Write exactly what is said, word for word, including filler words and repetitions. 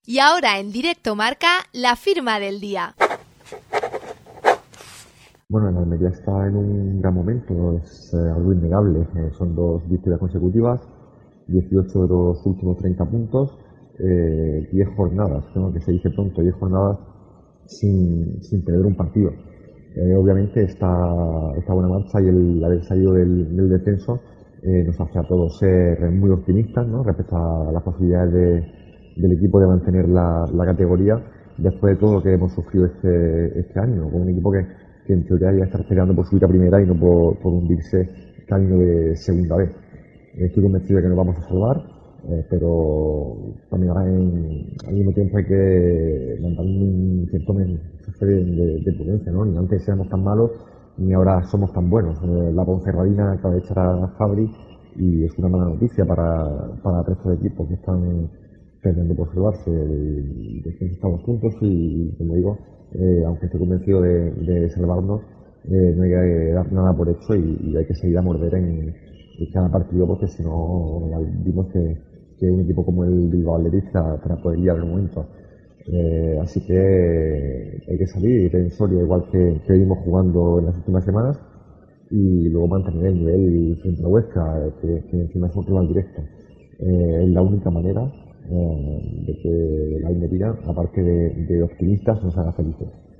Y ahora en Directo Marca, la firma del día. Bueno, el Almería está en un gran momento, es eh, algo innegable. Eh, son dos victorias consecutivas, dieciocho de los últimos treinta puntos, eh, diez jornadas, ¿no? Que se dice pronto, diez jornadas sin, sin perder un partido. Eh, obviamente esta, esta buena marcha y el haber salido del, del descenso eh, nos hace a todos ser muy optimistas, ¿no? Respecto a las posibilidades de, del equipo de mantener la, la categoría después de todo lo que hemos sufrido este, este año, con un equipo que, que en teoría ya está peleando por subir a primera y no por, por hundirse camino de segunda vez. Estoy convencido de que nos vamos a salvar, eh, pero también en, al mismo tiempo hay que mantener un cierto mensaje de, de, de prudencia, ¿no? Ni antes éramos tan malos, ni ahora somos tan buenos. Eh, la Ponferradina acaba de echar a Fabri y es una mala noticia para, para el resto de equipos que están peleando por salvarse. De descenso estamos juntos y, como digo, eh, aunque estoy convencido de, de salvarnos, eh, no hay que dar nada por hecho y, y hay que seguir a morder en, en cada partido, porque si no, ya vimos que, que un equipo como el Bilbao Athletic para, para poder ir al momento. Eh, así que hay que salir en Soria, igual que, que venimos jugando en las últimas semanas, y luego mantener el nivel frente a Huesca, que, que encima es un rival directo. Eh, es la única manera eh, de que la Almería, aparte de, de optimistas, nos haga felices.